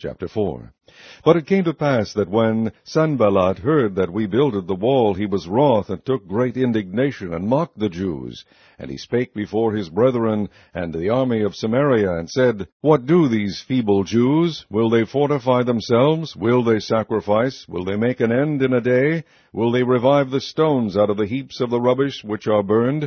Chapter 4. But it came to pass that when Sanballat heard that we builded the wall, he was wroth, and took great indignation, and mocked the Jews. And he spake before his brethren and the army of Samaria, and said, What do these feeble Jews? Will they fortify themselves? Will they sacrifice? Will they make an end in a day? Will they revive the stones out of the heaps of the rubbish which are burned?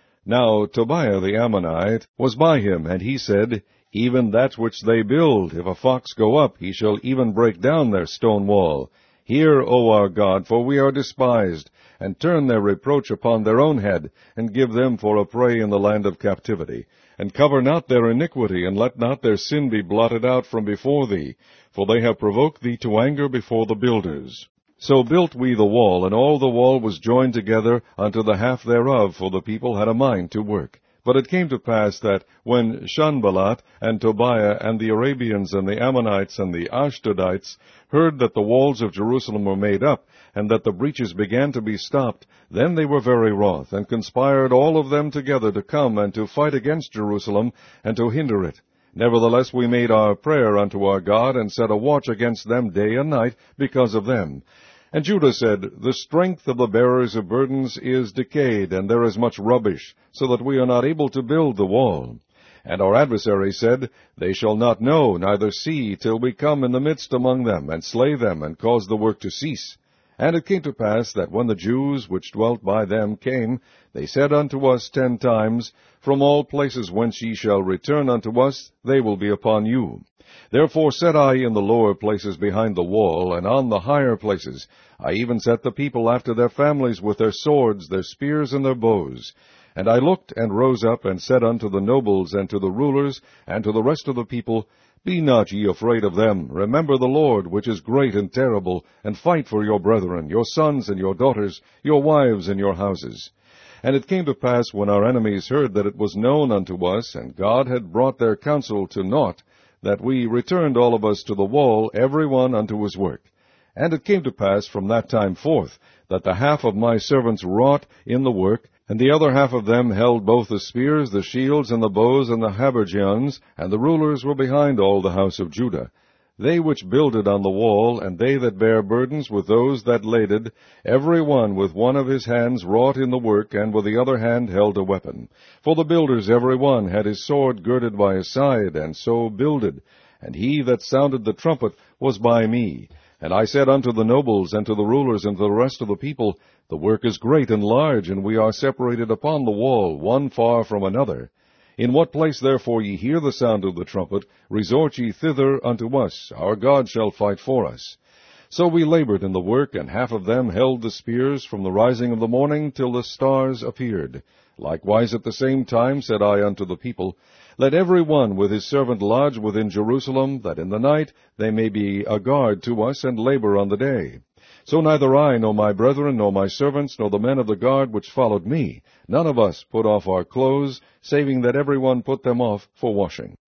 Now Tobiah the Ammonite was by him, and he said, Even that which they build, if a fox go up, he shall even break down their stone wall. Hear, O our God, for we are despised, and turn their reproach upon their own head, and give them for a prey in the land of captivity. And cover not their iniquity, and let not their sin be blotted out from before thee, for they have provoked thee to anger before the builders. So built we the wall, and all the wall was joined together unto the half thereof, for the people had a mind to work. But it came to pass that when Sanballat and Tobiah and the Arabians and the Ammonites and the Ashdodites heard that the walls of Jerusalem were made up, and that the breaches began to be stopped, then they were very wroth, and conspired all of them together to come and to fight against Jerusalem, and to hinder it. Nevertheless we made our prayer unto our God, and set a watch against them day and night because of them. And Judah said, The strength of the bearers of burdens is decayed, and there is much rubbish, so that we are not able to build the wall. And our adversaries said, They shall not know, neither see, till we come in the midst among them, and slay them, and cause the work to cease. And it came to pass that when the Jews which dwelt by them came, they said unto us 10 times, From all places whence ye shall return unto us, they will be upon you. Therefore set I in the lower places behind the wall, and on the higher places. I even set the people after their families with their swords, their spears, and their bows. And I looked and rose up, and said unto the nobles, and to the rulers, and to the rest of the people, Be not ye afraid of them. Remember the Lord, which is great and terrible, and fight for your brethren, your sons and your daughters, your wives and your houses. And it came to pass, when our enemies heard that it was known unto us, and God had brought their counsel to naught, that we returned all of us to the wall, every one unto his work. And it came to pass from that time forth, that the half of my servants wrought in the work, and the other half of them held both the spears, the shields, and the bows, and the habergeons, and the rulers were behind all the house of Judah. They which builded on the wall, and they that bare burdens with those that laded, every one with one of his hands wrought in the work, and with the other hand held a weapon. For the builders every one had his sword girded by his side, and so builded. And he that sounded the trumpet was by me. And I said unto the nobles, and to the rulers, and to the rest of the people, The work is great and large, and we are separated upon the wall, one far from another. In what place therefore ye hear the sound of the trumpet, resort ye thither unto us. Our God shall fight for us. So we labored in the work, and half of them held the spears from the rising of the morning till the stars appeared. Likewise at the same time said I unto the people, Let every one with his servant lodge within Jerusalem, that in the night they may be a guard to us, and labor on the day. So neither I, nor my brethren, nor my servants, nor the men of the guard which followed me, none of us put off our clothes, saving that every one put them off for washing.